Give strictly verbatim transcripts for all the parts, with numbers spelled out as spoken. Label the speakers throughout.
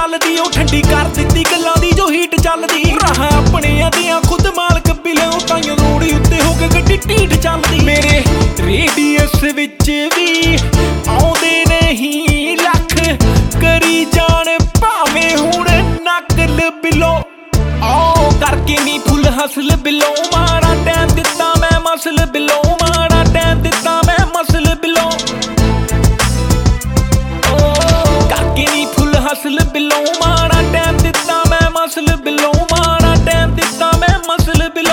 Speaker 1: ਚੱਲਦੀ ਉਹ ਠੰਡੀ ਕਰ ਦਿੱਤੀ ਗੱਲਾਂ ਦੀ ਜੋ ਹੀਟ ਚੱਲਦੀ ਰਾਹ ਆਪਣਿਆਂ ਦੀਆਂ ਖੁਦ ਮਾਲਕ ਬਿਲੋਂ ਤਾਈਂ ਰੋੜੀ ਉੱਤੇ ਹੋ ਕੇ ਗੱਡੀ ਢੀਠ ਚੱਲਦੀ ਮੇਰੇ ਰੇਡੀਅਸ ਵਿੱਚ ਵੀ ਆਉਂਦੇ ਨਹੀਂ ਲੱਖ ਕਰੀ ਜਾਣ ਭਾਵੇਂ ਹੁਣ ਨਕਲ ਬਿਲੋ ਆਓ ਕਰਕੇ ਨੀ ਫੁੱਲ ਹਸਲ ਬਿਲੋ ਮਾੜਾ ਟਾਈਮ ਦਿੱਤਾ ਮੈਂ ਮਸਲ ਬਿਲੋ ਮਾੜਾ ਟਾਈਮ ਦਿੱਤਾ ਮੈਂ ਮਸਲ ਬਿਲੋ ਕਰਕੇ ਨੀ ਫੁੱਲ ਹਸਲ ਬਿਲੋ ਮਾੜਾ ਟਾਈਮ ਦਿੱਤਾ ਮੈਂ ਮਸਲ ਬਿਲੋ ਮਾੜਾ ਟਾਈਮ ਦਿੱਤਾ ਮੈਂ ਮਸਲ ਬਿਲੋ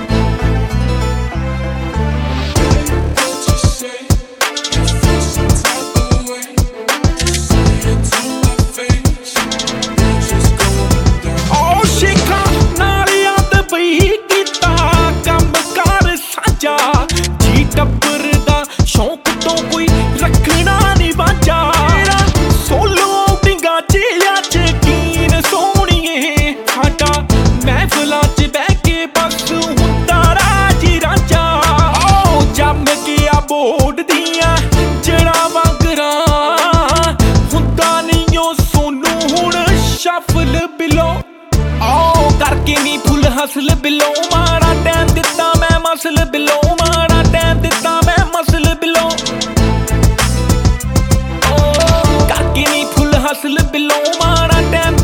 Speaker 1: ਸ਼ਫਲ ਬਿਲੋ ਆਓ ਕਰਕੇ ਨੀ ਫੁੱਲ ਹਸਲ ਬਿਲੋ ਮਾੜਾ ਟਾਈਮ ਦਿੱਤਾ ਮੈਂ ਮਸਲ ਬਿਲੋ ਮਾੜਾ ਟਾਈਮ ਦਿੱਤਾ ਮੈਂ ਮਸਲ ਬਿਲੋ ਕਰਕੇ ਨੀ ਫੁੱਲ ਹਸਲ ਬਿਲੋ ਮਾੜਾ ਟਾਈਮ